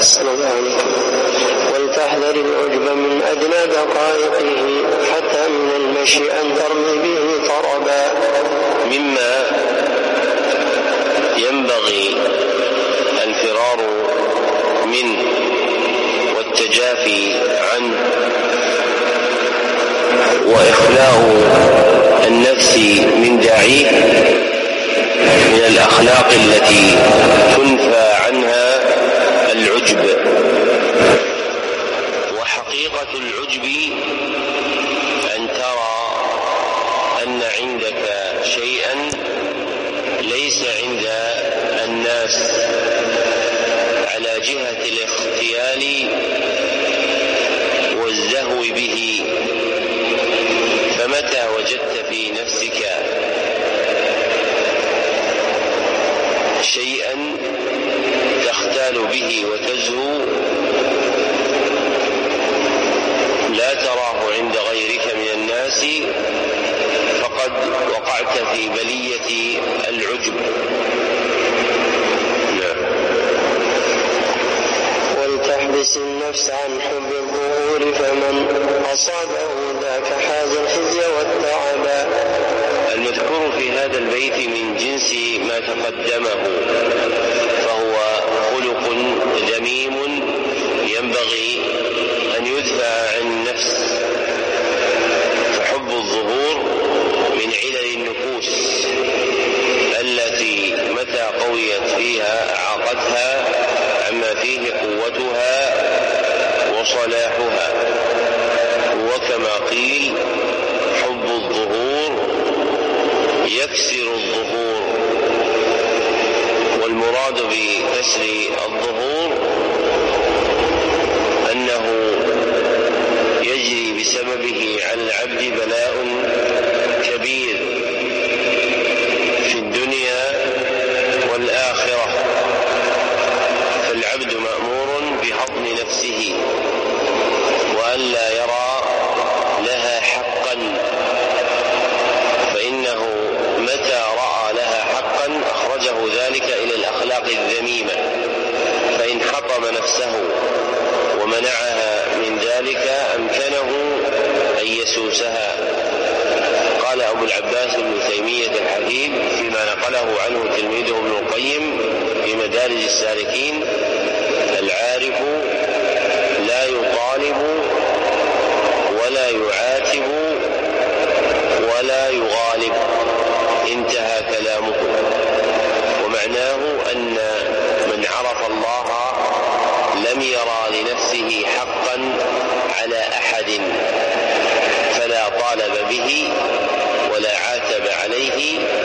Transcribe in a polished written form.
ولتحذر العجب من أدنى دقائقه حتى من المشي أن ترمي به طربا. مما ينبغي الفرار منه والتجافي عنه وإخلاء النفس من داعيه من الأخلاق التي تنفى عنها العجب. وحقيقة العجب أن ترى أن عندك شيئا ليس عند الناس على جهة الاختيال والزهو به، فمتى وجدت في نفسك شيئا تختال به وتزهو لا تراه عند غيرك من الناس، فقد وقعت في بلية العجب. ولتحبس النفس عن حب الظهور فمن أصابه ذاك حاز الخزي والتعب. المذكور في هذا البيت من جنس ما تقدمه، فهو خلق ذميم ينبغي أن يدفع عن النفس. فحب الظهور من علل النفوس التي متى قويت فيها أعاقتها عما فيه قوتها وصلاحها. وكما قيل حب الظهور يكسر الظهور، والمراد بكسر الظهور أنه يجري بسببه على العبد بلاء كبير في الدنيا والآخرة، فالعبد مأمور بحضن نفسه وألا يرى لها حقا، فإنه متى رأى لها حقا أخرجه ذلك إلى الأخلاق الذميمة، فإن حطم نفسه ومنعها من ذلك أمكنه أن يسوسها. قال أبو العباس ابن تيمية الحفيد فيما نقله عنه تلميذه ابن القيم في مدارج السالكين: العارف لا يطالب ولا يعاتب ولا يغالب. انتهى كلامه. ومعناه أن من عرف الله لم يرى لنفسه حقا على أحد، فلا طالب به ولا عاتب عليه